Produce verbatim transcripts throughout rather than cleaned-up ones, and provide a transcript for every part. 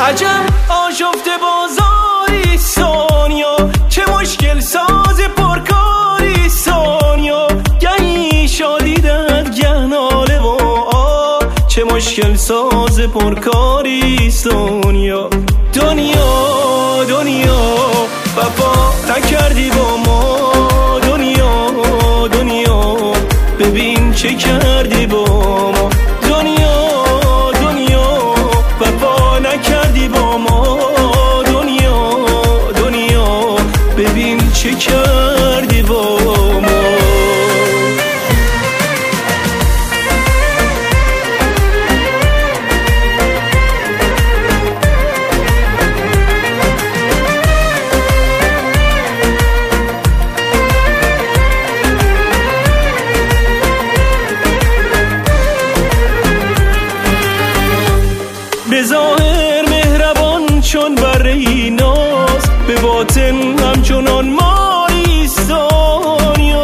عجب آشفته بازاری سونیا، چه مشکل ساز پرکاری سونیا، گهی شادی در گه ناله و آه، چه مشکل ساز پرکاری سونیا. دنیا دنیا وفا نکردی با ما، دنیا دنیا ببین چه کردی با ما، دنیا دنیا وفا نکردی با ما، دنیا دنیا ببین چه کردی با ما. به ظاهر مهربان چون بره ناز، به باطن همچنان ماری سونیا،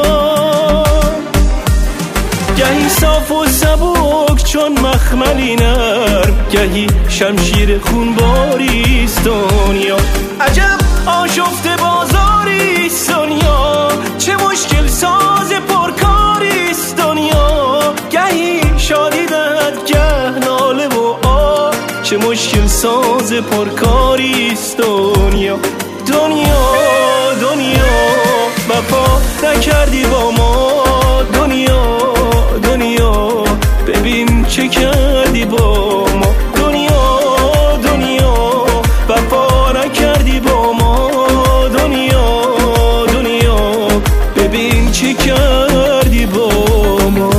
گهی صاف و سبک چون مخملی نرم، گهی شمشیر خونباری سونیا. عجب آشفته بازاری سونیا، چه مشکل ساز پرکاری سونیا، گهی شادی دهد گه ناله و آه، چه مشکل ساز پرکاری است دنیا. دنیا دنیا وفا نکردی با ما، دنیا دنیا ببین چه کردی با ما، دنیا دنیا وفا نکردی با ما، دنیا دنیا ببین چه کردی با ما.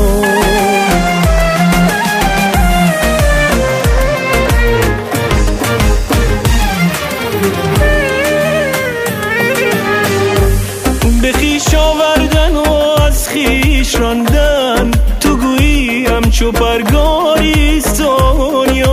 به خویش آوردن و از خویش راندن، تو گویی همچو پرگاری سونیا،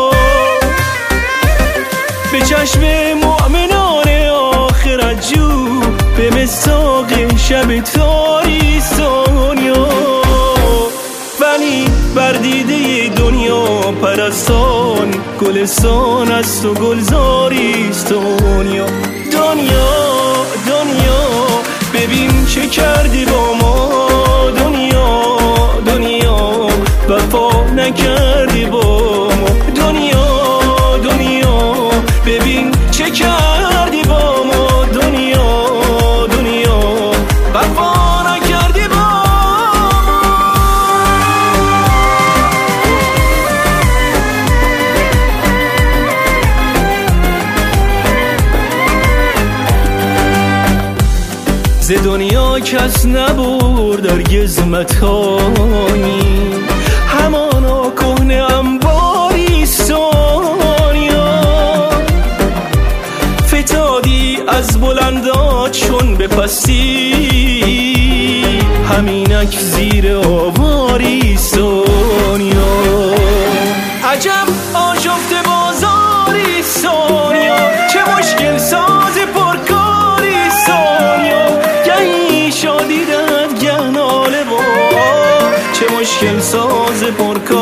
به چشم مؤمنان آخرت جو، به مساق شب تاری سونیا، ولی بر دیده دنیا پرستان، گلستان است و گلزاری سونیا. دنیا دنیا ببین چه کردی با ما، دنیا دنیا وفا نکردی با ما، دنیا دنیا ببین چه کردی با ما، دنیا دنیا وفا نکردی با ما. ز دنیا کس نبرد هرگز متاعی، همانا کهنه انباری سونیا، فتادی از بلندات چون به پستی، همینک زیر آواری سونیا. عجب آشفته بازاری سونیا، چه مشکل ساز پرکاری سونیا، گهی شادی دهد گه ناله و آه، چه مشکل ساز پرکاری